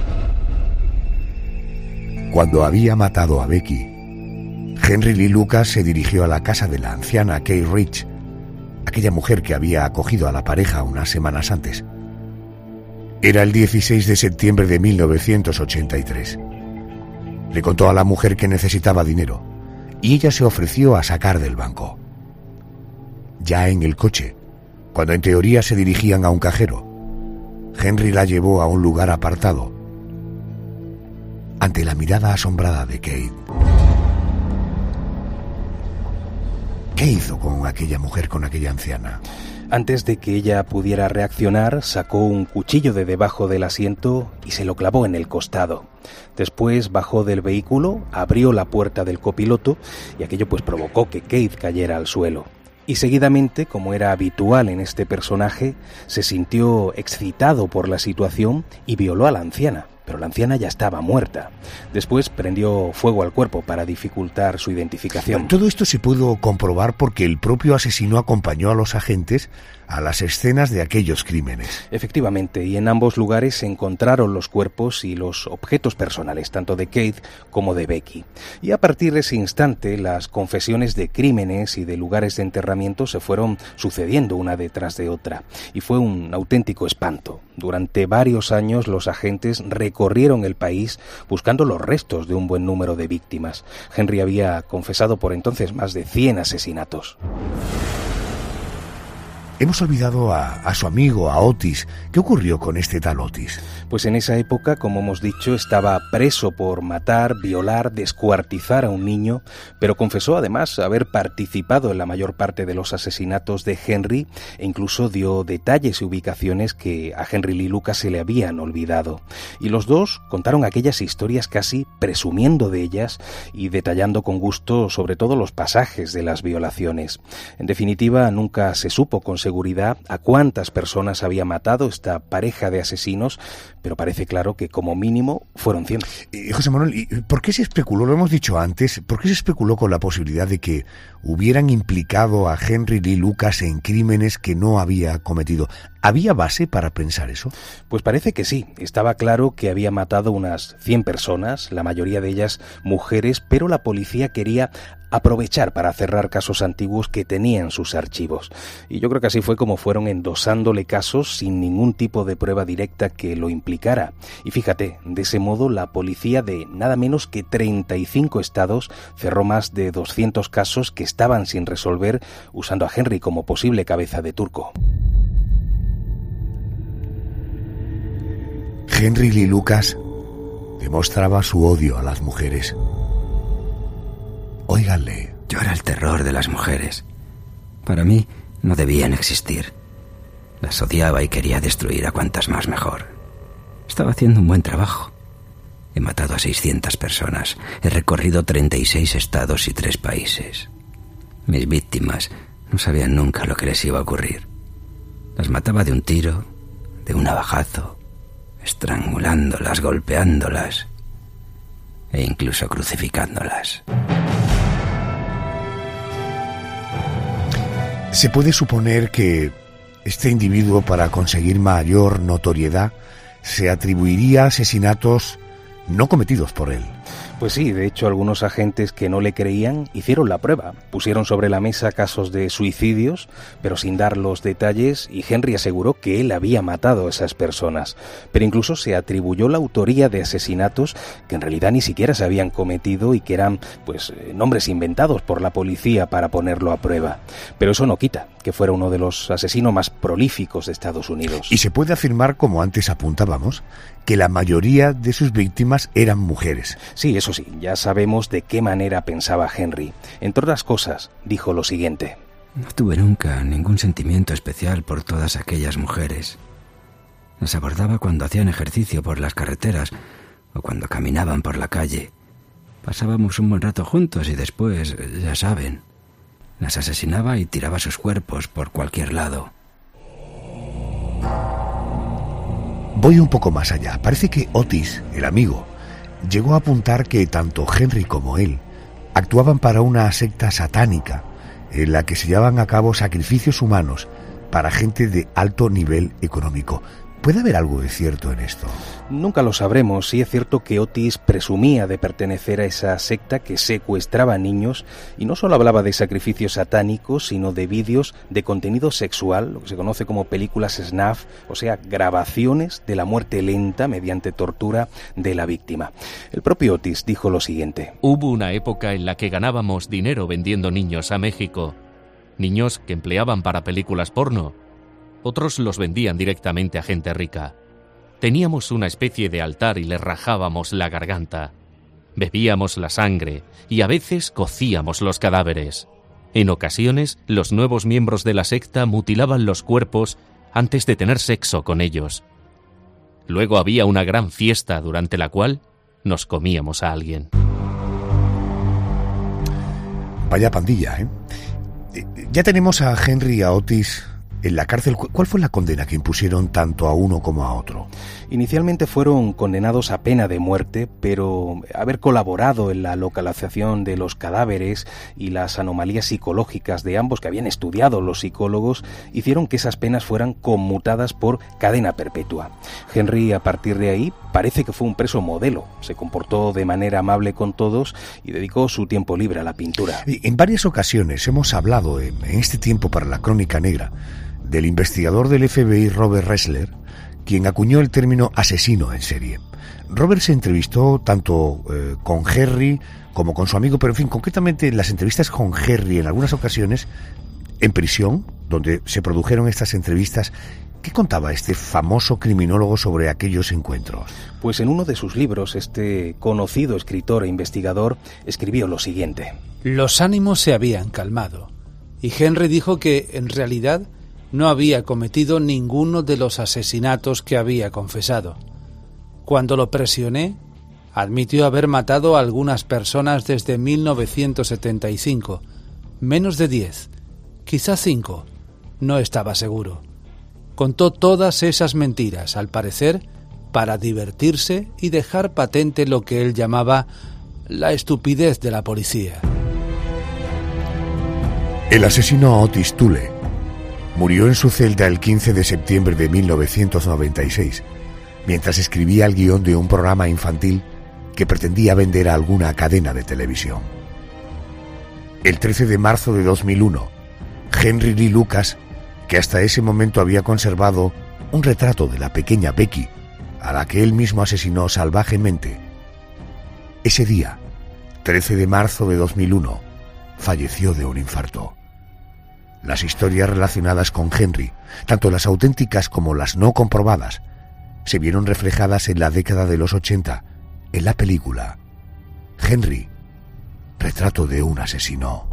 Cuando había matado a Becky, Henry Lee Lucas se dirigió a la casa de la anciana Kay Rich, aquella mujer que había acogido a la pareja unas semanas antes. Era el 16 de septiembre de 1983. Le contó a la mujer que necesitaba dinero y ella se ofreció a sacar del banco. Ya en el coche, cuando en teoría se dirigían a un cajero, Henry la llevó a un lugar apartado, ante la mirada asombrada de Kate. ¿Qué hizo con aquella mujer, con aquella anciana? Antes de que ella pudiera reaccionar, sacó un cuchillo de debajo del asiento y se lo clavó en el costado. Después bajó del vehículo, abrió la puerta del copiloto y aquello pues provocó que Kate cayera al suelo. Y seguidamente, como era habitual en este personaje, se sintió excitado por la situación y violó a la anciana. Pero la anciana ya estaba muerta. Después prendió fuego al cuerpo para dificultar su identificación. Todo esto se pudo comprobar porque el propio asesino acompañó a los agentes a las escenas de aquellos crímenes. Efectivamente, y en ambos lugares se encontraron los cuerpos y los objetos personales, tanto de Kate como de Becky. Y a partir de ese instante, las confesiones de crímenes y de lugares de enterramiento se fueron sucediendo una detrás de otra. Y fue un auténtico espanto. Durante varios años los agentes recorrieron el país buscando los restos de un buen número de víctimas. Henry había confesado por entonces más de 100 asesinatos. Hemos olvidado a su amigo, a Otis. ¿Qué ocurrió con este tal Otis? Pues en esa época, como hemos dicho, estaba preso por matar, violar, descuartizar a un niño, pero confesó además haber participado en la mayor parte de los asesinatos de Henry e incluso dio detalles y ubicaciones que a Henry Lee Lucas se le habían olvidado. Y los dos contaron aquellas historias casi presumiendo de ellas y detallando con gusto sobre todo los pasajes de las violaciones. En definitiva, nunca se supo con seguridad a cuántas personas había matado esta pareja de asesinos, pero parece claro que como mínimo fueron 100. José Manuel, ¿y por qué se especuló, lo hemos dicho antes, por qué se especuló con la posibilidad de que hubieran implicado a Henry Lee Lucas en crímenes que no había cometido? ¿Había base para pensar eso? Pues parece que sí. Estaba claro que había matado unas 100 personas, la mayoría de ellas mujeres, pero la policía quería aprovechar para cerrar casos antiguos que tenía en sus archivos. Y yo creo que así fue como fueron endosándole casos sin ningún tipo de prueba directa que lo implicara. Y fíjate, de ese modo la policía de nada menos que 35 estados cerró más de 200 casos que estaban sin resolver, usando a Henry como posible cabeza de turco. Henry Lee Lucas demostraba su odio a las mujeres. Óiganle. Yo era el terror de las mujeres. Para mí no debían existir. Las odiaba y quería destruir a cuantas más mejor. Estaba haciendo un buen trabajo. He matado a 600 personas. He recorrido 36 estados y 3 países. Mis víctimas no sabían nunca lo que les iba a ocurrir. Las mataba de un tiro, de un navajazo, estrangulándolas, golpeándolas e incluso crucificándolas. Se puede suponer que este individuo, para conseguir mayor notoriedad, se atribuiría asesinatos no cometidos por él. Pues sí, de hecho algunos agentes que no le creían hicieron la prueba, pusieron sobre la mesa casos de suicidios, pero sin dar los detalles, y Henry aseguró que él había matado a esas personas, pero incluso se atribuyó la autoría de asesinatos que en realidad ni siquiera se habían cometido y que eran nombres inventados por la policía para ponerlo a prueba. Pero eso no quita que fuera uno de los asesinos más prolíficos de Estados Unidos. Y se puede afirmar, como antes apuntábamos, que la mayoría de sus víctimas eran mujeres. Sí, eso sí, ya sabemos de qué manera pensaba Henry. Entre otras cosas, dijo lo siguiente: no tuve nunca ningún sentimiento especial por todas aquellas mujeres. Las abordaba cuando hacían ejercicio por las carreteras o cuando caminaban por la calle. Pasábamos un buen rato juntos y después, ya saben, las asesinaba y tiraba sus cuerpos por cualquier lado. Voy un poco más allá. Parece que Otis, el amigo, llegó a apuntar que tanto Henry como él actuaban para una secta satánica en la que se llevaban a cabo sacrificios humanos para gente de alto nivel económico. ¿Puede haber algo de cierto en esto? Nunca lo sabremos. Sí es cierto que Otis presumía de pertenecer a esa secta que secuestraba niños y no solo hablaba de sacrificios satánicos, sino de vídeos de contenido sexual, lo que se conoce como películas snuff, o sea, grabaciones de la muerte lenta mediante tortura de la víctima. El propio Otis dijo lo siguiente: hubo una época en la que ganábamos dinero vendiendo niños a México. Niños que empleaban para películas porno. Otros los vendían directamente a gente rica. Teníamos una especie de altar y les rajábamos la garganta. Bebíamos la sangre y a veces cocíamos los cadáveres. En ocasiones, los nuevos miembros de la secta mutilaban los cuerpos antes de tener sexo con ellos. Luego había una gran fiesta durante la cual nos comíamos a alguien. Vaya pandilla, ¿eh? Ya tenemos a Henry y a Otis en la cárcel. ¿Cuál fue la condena que impusieron tanto a uno como a otro? Inicialmente fueron condenados a pena de muerte, pero haber colaborado en la localización de los cadáveres y las anomalías psicológicas de ambos que habían estudiado los psicólogos hicieron que esas penas fueran conmutadas por cadena perpetua. Henry, a partir de ahí, parece que fue un preso modelo. Se comportó de manera amable con todos y dedicó su tiempo libre a la pintura. En varias ocasiones hemos hablado en este tiempo para la Crónica Negra del investigador del FBI Robert Ressler, quien acuñó el término asesino en serie. Robert se entrevistó tanto con Henry como con su amigo, pero en fin, concretamente las entrevistas con Henry en algunas ocasiones en prisión, donde se produjeron estas entrevistas. ¿Qué contaba este famoso criminólogo sobre aquellos encuentros? Pues en uno de sus libros, este conocido escritor e investigador escribió lo siguiente: los ánimos se habían calmado y Henry dijo que en realidad no había cometido ninguno de los asesinatos que había confesado. Cuando lo presioné, admitió haber matado a algunas personas desde 1975, menos de 10, quizá 5, no estaba seguro. Contó todas esas mentiras, al parecer, para divertirse y dejar patente lo que él llamaba la estupidez de la policía. El asesino Otis Toole murió en su celda el 15 de septiembre de 1996, mientras escribía el guión de un programa infantil que pretendía vender a alguna cadena de televisión. El 13 de marzo de 2001, Henry Lee Lucas, que hasta ese momento había conservado un retrato de la pequeña Becky, a la que él mismo asesinó salvajemente, ese día, 13 de marzo de 2001, falleció de un infarto. Las historias relacionadas con Henry, tanto las auténticas como las no comprobadas, se vieron reflejadas en la década de los 80 en la película Henry, retrato de un asesino.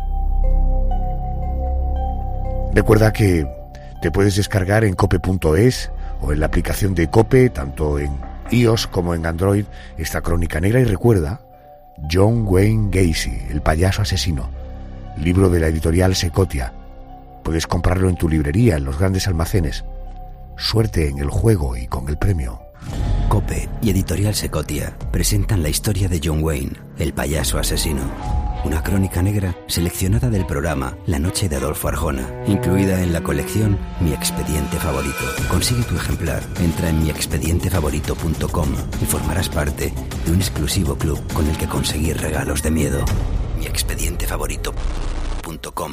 Recuerda que te puedes descargar en cope.es o en la aplicación de Cope, tanto en iOS como en Android, esta Crónica Negra. Y recuerda, John Wayne Gacy, el payaso asesino, libro de la editorial Secotia. Puedes comprarlo en tu librería, en los grandes almacenes. Suerte en el juego y con el premio. Cope y editorial Secotia presentan la historia de John Wayne, el payaso asesino. una crónica negra seleccionada del programa La Noche de Adolfo Arjona, incluida en la colección Mi Expediente Favorito. Consigue tu ejemplar, entra en miexpedientefavorito.com y formarás parte de un exclusivo club con el que conseguir regalos de miedo. miexpedientefavorito.com.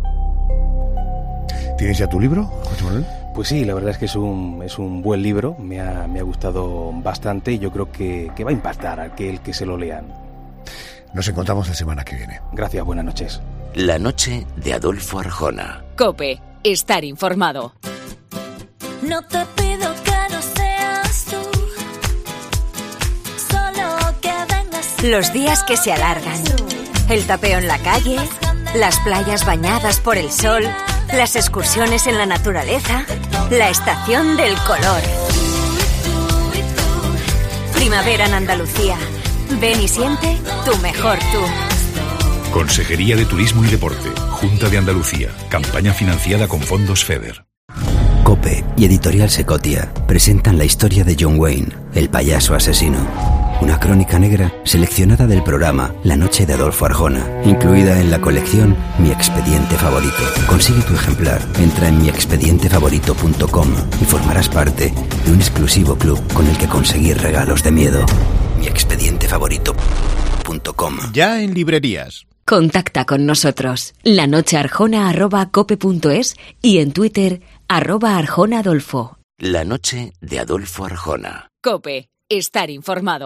¿Tienes ya tu libro, José Manuel? Pues sí, la verdad es que es un buen libro, me ha gustado bastante y yo creo que va a impactar a aquel que se lo lean. Nos encontramos la semana que viene. Gracias, buenas noches. La noche de Adolfo Arjona. COPE, estar informado. No te pido que no seas tú, solo que vengas. Los días que se alargan, el tapeo en la calle, las playas bañadas por el sol, las excursiones en la naturaleza, la estación del color. Primavera en Andalucía. Ven y siente tu mejor tú. Consejería de Turismo y Deporte, Junta de Andalucía, campaña financiada con fondos FEDER. COPE y Editorial Secotia presentan la historia de John Wayne, el payaso asesino. Una crónica negra seleccionada del programa La Noche de Adolfo Arjona, incluida en la colección Mi Expediente Favorito. Consigue tu ejemplar, entra en miexpedientefavorito.com y formarás parte de un exclusivo club con el que conseguir regalos de miedo. miexpedientefavorito.com. Ya en librerías. Contacta con nosotros. lanochearjona@cope.es y en Twitter @ArjonaAdolfo. La noche de Adolfo Arjona. COPE, estar informado.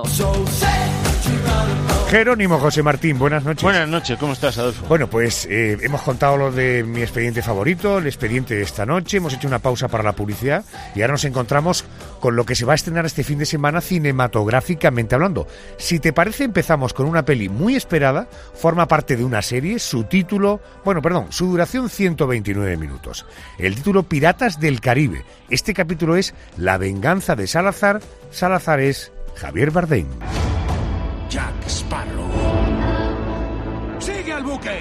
Jerónimo José Martín, buenas noches. Buenas noches, ¿cómo estás, Adolfo? Bueno, pues hemos contado lo de mi expediente favorito, el expediente de esta noche, hemos hecho una pausa para la publicidad y ahora nos encontramos con lo que se va a estrenar este fin de semana cinematográficamente hablando. Si te parece, empezamos con una peli muy esperada, forma parte de una serie, su duración 129 minutos. El título Piratas del Caribe. Este capítulo es La venganza de Salazar. Salazar es Javier Bardem. Jack Sparrow. ¡Sigue al buque!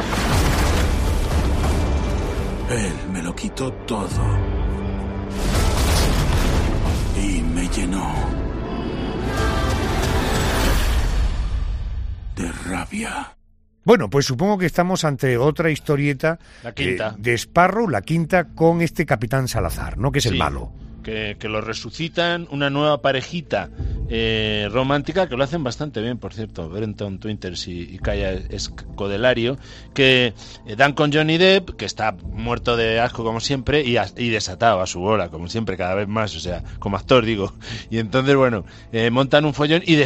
Él me lo quitó todo. Y me llenó de rabia. Bueno, pues supongo que estamos ante otra historieta La quinta. De Sparrow, la quinta, con este Capitán Salazar, ¿no? Que es el malo. Que lo resucitan, una nueva parejita romántica, que lo hacen bastante bien, por cierto, Brenton Twinters y Kaya Scodelario, que dan con Johnny Depp, que está muerto de asco como siempre, y desatado a su bola, como siempre, cada vez más, o sea, como actor, digo. Y entonces, bueno, montan un follón y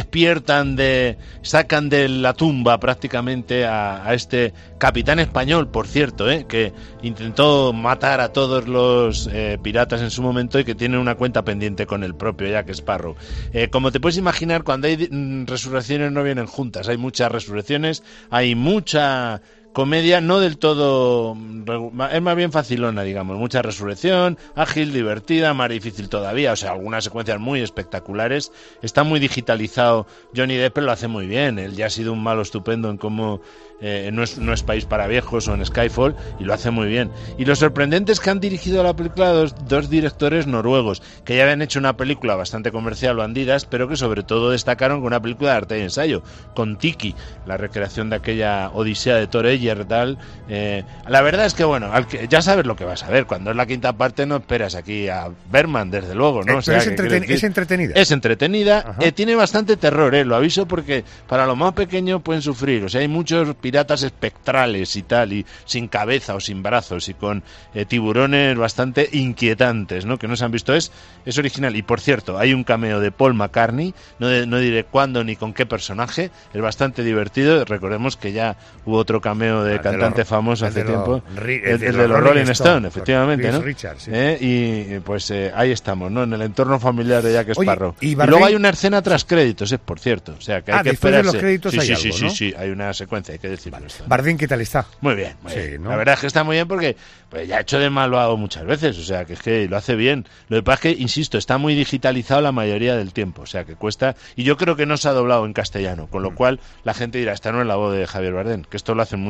sacan de la tumba prácticamente a este capitán español, por cierto, que intentó matar a todos los piratas en su momento y que tiene una cuenta pendiente con el propio Jack Sparrow. Como te puedes imaginar, cuando hay resurrecciones no vienen juntas, hay muchas resurrecciones, hay mucha comedia, no del todo, es más bien facilona, digamos, mucha resurrección, ágil, divertida, más difícil todavía, o sea, algunas secuencias muy espectaculares. Está muy digitalizado Johnny Depp, pero lo hace muy bien. Él ya ha sido un malo estupendo en cómo no es País para Viejos o en Skyfall, y lo hace muy bien. Y lo sorprendente es que han dirigido la película dos directores noruegos, que ya habían hecho una película bastante comercial, Bandidas, pero que sobre todo destacaron con una película de arte y ensayo, con Tiki, la recreación de aquella odisea de Thor Heyerdahl. La verdad es que, bueno, ya sabes lo que vas a ver. Cuando es la quinta parte no esperas aquí a Berman, desde luego, ¿no? O sea, es entretenida. Es entretenida, tiene bastante terror, lo aviso, porque para los más pequeños pueden sufrir. O sea, hay muchos piratas espectrales y tal, y sin cabeza o sin brazos, y con tiburones bastante inquietantes, ¿no? Que no se han visto. Es original. Y por cierto, hay un cameo de Paul McCartney, no diré cuándo ni con qué personaje, es bastante divertido. Recordemos que ya hubo otro cameo de cantante famoso hace tiempo, el de los Rolling Stone, efectivamente, ¿no? Richards, sí. Y pues ahí estamos, ¿no? En el entorno familiar de Jack Sparrow. Oye, y luego hay una escena tras créditos, por cierto, o sea que hay que esperarse. De los créditos hay algo, ¿no? Sí, hay una secuencia, hay que decirlo. Bardem, ¿qué tal está? Muy bien, muy bien. ¿No? La verdad es que está muy bien porque pues, ya ha hecho de malvado muchas veces, o sea que es que lo hace bien. Lo que pasa es que, insisto, está muy digitalizado la mayoría del tiempo, o sea que cuesta, y yo creo que no se ha doblado en castellano, con lo cual la gente dirá, esta no es la voz de Javier Bardem, que esto lo hacen mucho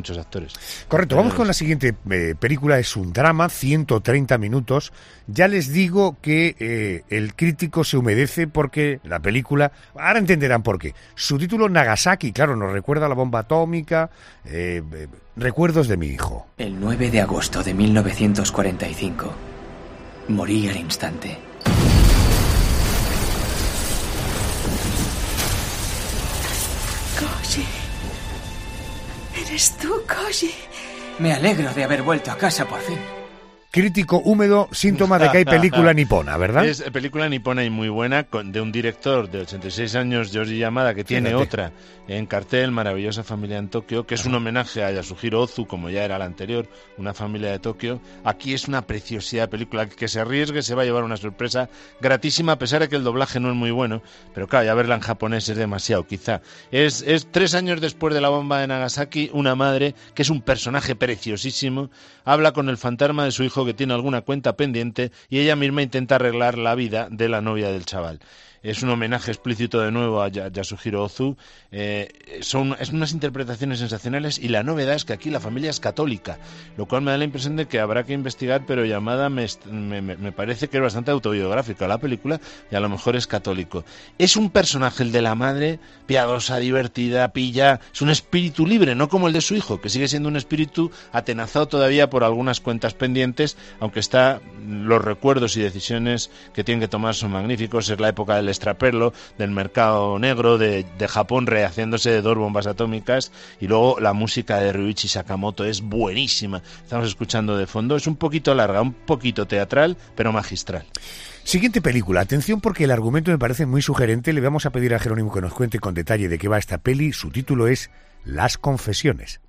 muchos actores. Correcto, vamos con la siguiente película. Es un drama, 130 minutos. Ya les digo que el crítico se humedece porque la película, ahora entenderán por qué. Su título, Nagasaki, claro, nos recuerda a la bomba atómica, recuerdos de mi hijo. El 9 de agosto de 1945 morí al instante. Koji. ¿Eres tú, Koji? Me alegro de haber vuelto a casa por fin. Crítico húmedo, síntoma de que hay película nipona, ¿verdad? Es película nipona y muy buena, de un director de 86 años, Yoji Yamada, que tiene otra en cartel, Maravillosa Familia en Tokio, que es un homenaje a Yasuhiro Ozu, como ya era la anterior, Una familia de Tokio. Aquí es una preciosidad de película, que se arriesgue, se va a llevar una sorpresa gratísima, a pesar de que el doblaje no es muy bueno, pero claro, ya verla en japonés es demasiado, quizá. Es 3 años después de la bomba de Nagasaki, una madre, que es un personaje preciosísimo, habla con el fantasma de su hijo que tiene alguna cuenta pendiente y ella misma intenta arreglar la vida de la novia del chaval. Es un homenaje explícito de nuevo a Yasuhiro Ozu. Es unas interpretaciones sensacionales y la novedad es que aquí la familia es católica, lo cual me da la impresión de que habrá que investigar, pero Yamada me parece que es bastante autobiográfica la película y a lo mejor es católico. Es un personaje, el de la madre, piadosa, divertida, pilla, es un espíritu libre, no como el de su hijo, que sigue siendo un espíritu atenazado todavía por algunas cuentas pendientes, aunque los recuerdos y decisiones que tienen que tomar son magníficos. Es la época del extraperlo, del mercado negro, de Japón rehaciéndose de 2 bombas atómicas, y luego la música de Ryuichi Sakamoto es buenísima. Estamos escuchando de fondo, es un poquito larga, un poquito teatral, pero magistral. Siguiente película, atención porque el argumento me parece muy sugerente. Le vamos a pedir a Jerónimo que nos cuente con detalle de qué va esta peli. Su título es Las confesiones.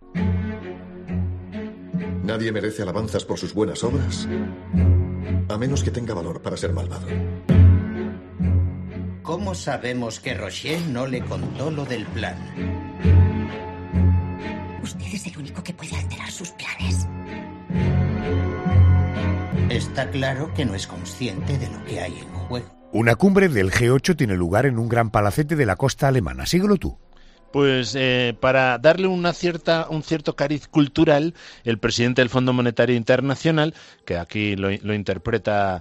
Nadie merece alabanzas por sus buenas obras, a menos que tenga valor para ser malvado. ¿Cómo sabemos que Rocher no le contó lo del plan? Usted es el único que puede alterar sus planes. Está claro que no es consciente de lo que hay en juego. Una cumbre del G8 tiene lugar en un gran palacete de la costa alemana. Síguelo tú. Pues para darle un cierto cariz cultural, el presidente del Fondo Monetario Internacional, que aquí lo interpreta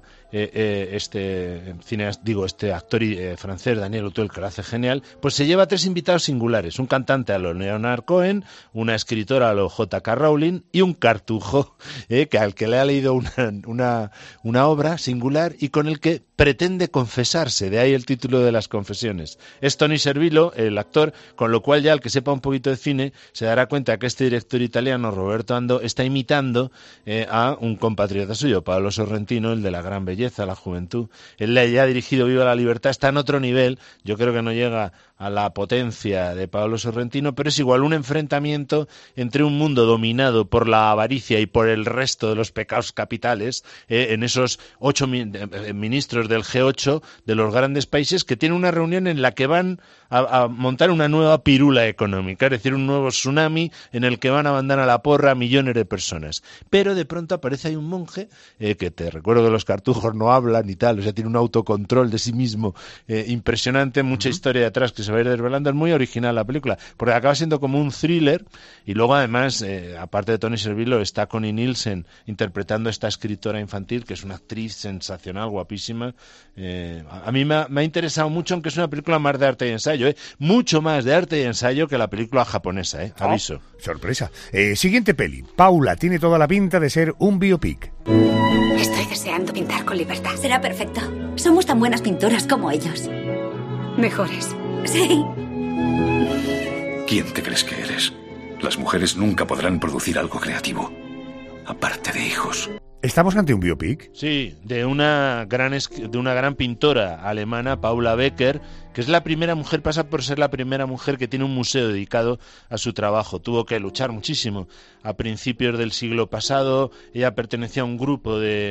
este actor francés, Daniel Auteuil, que lo hace genial, pues se lleva 3 invitados singulares: un cantante a lo Leonard Cohen, una escritora a lo J.K. Rowling y un cartujo al que le ha leído una obra singular y con el que pretende confesarse, de ahí el título de Las confesiones. Es Tony Servillo, el actor, con lo cual ya el que sepa un poquito de cine se dará cuenta que este director italiano, Roberto Ando, está imitando a un compatriota suyo, Paolo Sorrentino, el de La gran belleza, la juventud. Él le ha dirigido Viva la libertad, está en otro nivel, yo creo que no llega a la potencia de Paolo Sorrentino, pero es igual un enfrentamiento entre un mundo dominado por la avaricia y por el resto de los pecados capitales, en esos 8 ministros del G8 de los grandes países, que tienen una reunión en la que van a montar una nueva pirula económica, es decir, un nuevo tsunami en el que van a mandar a la porra a millones de personas. Pero de pronto aparece ahí un monje, que te recuerdo que los cartujos no hablan y tal, o sea, tiene un autocontrol de sí mismo impresionante, mucha historia detrás que se va a ir desvelando. Es muy original la película, porque acaba siendo como un thriller, y luego además, aparte de Tony Servillo, está Connie Nielsen interpretando a esta escritora infantil, que es una actriz sensacional, guapísima. A mí me ha interesado mucho, aunque es una película más de arte y ensayo, mucho más de arte y ensayo que la película japonesa, aviso. Sorpresa. Siguiente peli. Paula tiene toda la pinta de ser un biopic. Estoy deseando pintar con libertad. Será perfecto. Somos tan buenas pintoras como ellos. Mejores. Sí. ¿Quién te crees que eres? Las mujeres nunca podrán producir algo creativo, aparte de hijos. ¿Estamos ante un biopic? Sí, de una gran pintora alemana, Paula Becker, que es la primera mujer, pasa por ser la primera mujer que tiene un museo dedicado a su trabajo. Tuvo que luchar muchísimo. A principios del siglo pasado, ella pertenecía a un grupo de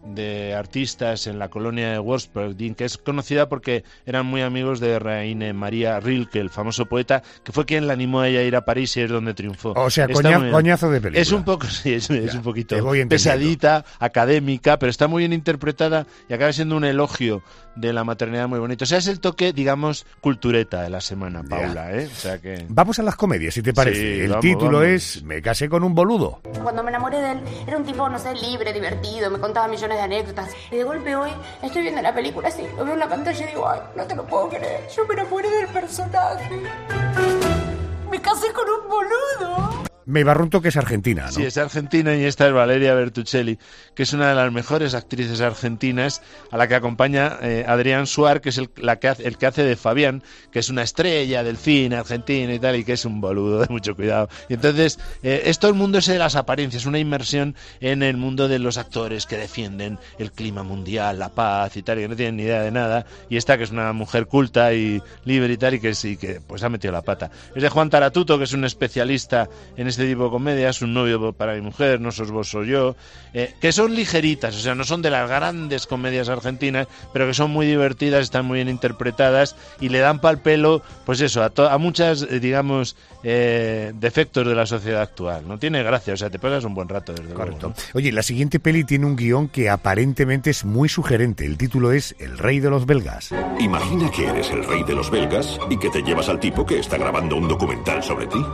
artistas en la colonia de Wolfsburg, que es conocida porque eran muy amigos de Raine Maria Rilke, el famoso poeta, que fue quien la animó a ella a ir a París y es donde triunfó. O sea, coñazo de película. Es un poco, sí, es un poquito pesadita, académica, pero está muy bien interpretada y acaba siendo un elogio de la maternidad muy bonito. O sea, es el toque, digamos, cultureta de la semana, Paula, ¿eh? O sea que... Vamos a las comedias, si te parece. Sí, el vamos, título vamos. es Me casé con un boludo. Cuando me enamoré de él, era un tipo, no sé, libre, divertido, me contaba millones de anécdotas. Y de golpe hoy estoy viendo la película así, lo veo en la pantalla y digo, ay, no te lo puedo creer. Yo me enamoré del personaje. Me casé con un boludo. Me Barrunto, que es argentina, ¿no? Sí, es argentina y esta es Valeria Bertuccelli, que es una de las mejores actrices argentinas, a la que acompaña Adrián Suar, que es el que hace de Fabián, que es una estrella del cine argentino y tal, y que es un boludo de mucho cuidado. Y entonces, es todo el mundo ese de las apariencias, una inmersión en el mundo de los actores que defienden el clima mundial, la paz y tal, y que no tienen ni idea de nada. Y esta, que es una mujer culta y libre y tal, y que pues ha metido la pata. Es de Juan Taratuto, que es un especialista en este tipo de comedias, Un novio para mi mujer, No sos vos, soy yo, que son ligeritas, o sea, no son de las grandes comedias argentinas, pero que son muy divertidas, están muy bien interpretadas y le dan pal pelo, pues eso, a muchas, digamos, defectos de la sociedad actual. No tiene gracia, o sea, te pasas un buen rato, desde Correcto. luego, ¿no? Oye, la siguiente peli tiene un guión que aparentemente es muy sugerente. El título es El rey de los belgas. Imagina que eres el rey de los belgas y que te llevas al tipo que está grabando un documental sobre ti.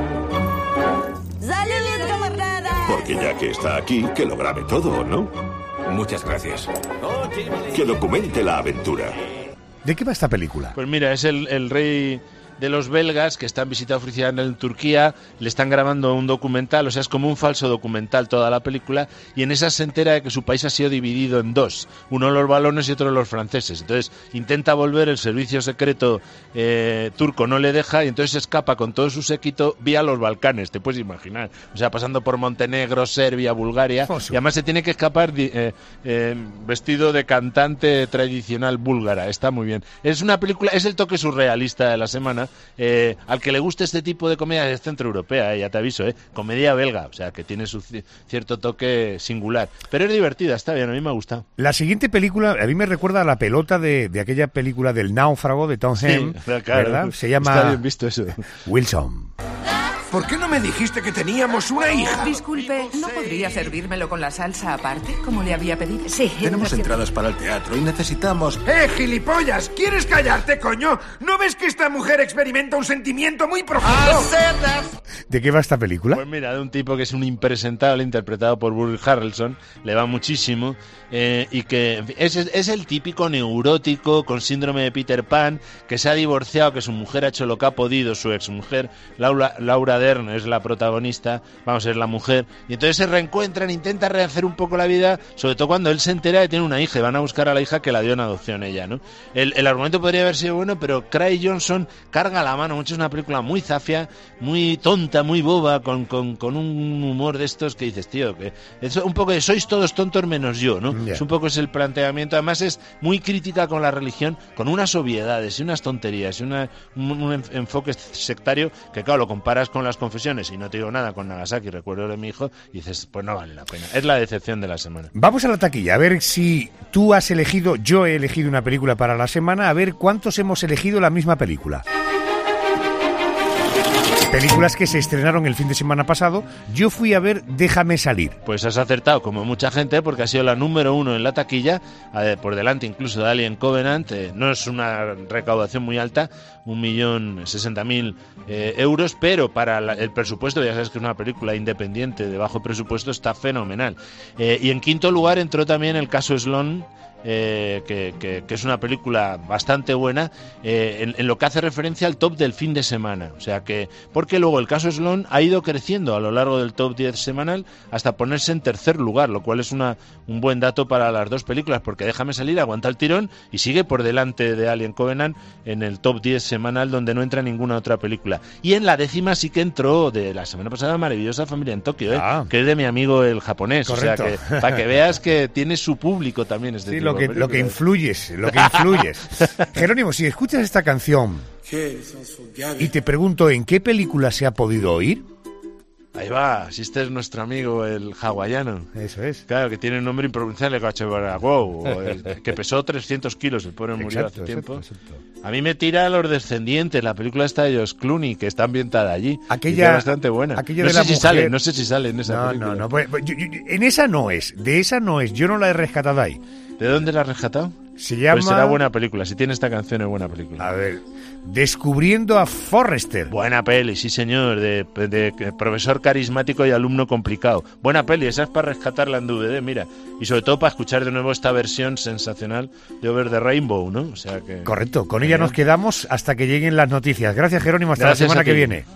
Porque ya que está aquí, que lo grabe todo, ¿no? Muchas gracias. Que documente la aventura. ¿De qué va esta película? Pues mira, es el rey de los belgas que están visita oficial en Turquía, le están grabando un documental, o sea, es como un falso documental toda la película, y en esa se entera de que su país ha sido dividido en dos, uno los valones y otro los franceses. Entonces intenta volver, el servicio secreto turco no le deja, y entonces escapa con todo su séquito vía los Balcanes, te puedes imaginar, o sea, pasando por Montenegro, Serbia, Bulgaria, y además se tiene que escapar vestido de cantante tradicional búlgara. Está muy bien. Es una película, es el toque surrealista de la semana. Al que le guste este tipo de comedia es centroeuropea, ya te aviso, comedia belga, o sea, que tiene su cierto toque singular, pero es divertida, está bien, a mí me ha gustado. La siguiente película a mí me recuerda a la pelota de aquella película del náufrago de Tom Hanks, sí, claro, ¿verdad? Se llama está bien visto eso. Wilson. ¿Por qué no me dijiste que teníamos una hija? Disculpe, ¿no podría servírmelo con la salsa aparte, como le había pedido? Sí. Tenemos entradas para el teatro y necesitamos... gilipollas! ¿Quieres callarte, coño? ¿No ves que esta mujer experimenta un sentimiento muy profundo? ¿De qué va esta película? Pues mira, de un tipo que es un impresentable, interpretado por Woody Harrelson, le va muchísimo, y que es el típico neurótico con síndrome de Peter Pan, que se ha divorciado, que su mujer ha hecho lo que ha podido, su exmujer, Laura Dern es la protagonista, vamos, es la mujer, y entonces se reencuentran, intentan rehacer un poco la vida, sobre todo cuando él se entera de que tiene una hija, y van a buscar a la hija que la dio en adopción ella, ¿no? El argumento podría haber sido bueno, pero Craig Johnson carga la mano mucho, es una película muy zafia, muy tonta, muy boba, con un humor de estos que dices, tío, que es un poco de sois todos tontos menos yo, ¿no? Yeah. Es un poco el planteamiento, además es muy crítica con la religión, con unas obviedades y unas tonterías y un enfoque sectario que, claro, lo comparas con las confesiones, y no te digo nada, con Nagasaki, recuerdo de mi hijo, y dices, pues no vale la pena. Es la decepción de la semana. Vamos a la taquilla, a ver si tú has elegido, yo he elegido una película para la semana, a ver cuántos hemos elegido la misma película. Películas que se estrenaron el fin de semana pasado. Yo fui a ver Déjame salir. Pues has acertado, como mucha gente, porque ha sido la número 1 en la taquilla, por delante incluso de Alien Covenant. No es una recaudación muy alta, 1.060.000 euros, pero para el presupuesto, ya sabes que es una película independiente de bajo presupuesto, está fenomenal. Y en quinto lugar entró también El caso Sloan, que es una película bastante buena, en lo que hace referencia al top del fin de semana. O sea que, porque luego El caso Sloan ha ido creciendo a lo largo del top 10 semanal hasta ponerse en tercer lugar, lo cual es un buen dato para las dos películas, porque Déjame salir aguanta el tirón y sigue por delante de Alien Covenant en el top 10 semanal, donde no entra ninguna otra película. Y en la décima sí que entró, de la semana pasada, Maravillosa familia en Tokio, que es de mi amigo el japonés. Correcto. O sea que, para que veas que tiene su público también este tipo. Lo que influyes. Jerónimo, si escuchas esta canción y te pregunto en qué película se ha podido oír, Ahí va, si este es nuestro amigo el hawaiano. Eso es. Claro, que tiene un nombre impronunciable, que pesó 300 kilos, el pobre murió hace tiempo. Exacto. A mí me tira a Los Descendientes, la película esta de George Clooney, que está ambientada allí. Aquella bastante buena. No sé si sale en esa película. No. En esa no es, de esa no es, yo no la he rescatado ahí. ¿De dónde la has rescatado? Se llama... Pues será buena película, si tiene esta canción es buena película. A ver, Descubriendo a Forrester. Buena peli, sí señor, de profesor carismático y alumno complicado. Buena peli, esa es para rescatarla en DVD, mira. Y sobre todo para escuchar de nuevo esta versión sensacional de Over the Rainbow, ¿no? O sea que... Correcto, con ella nos quedamos hasta que lleguen las noticias. Gracias, Jerónimo, hasta la semana que viene.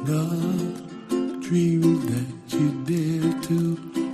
the dream that you dare to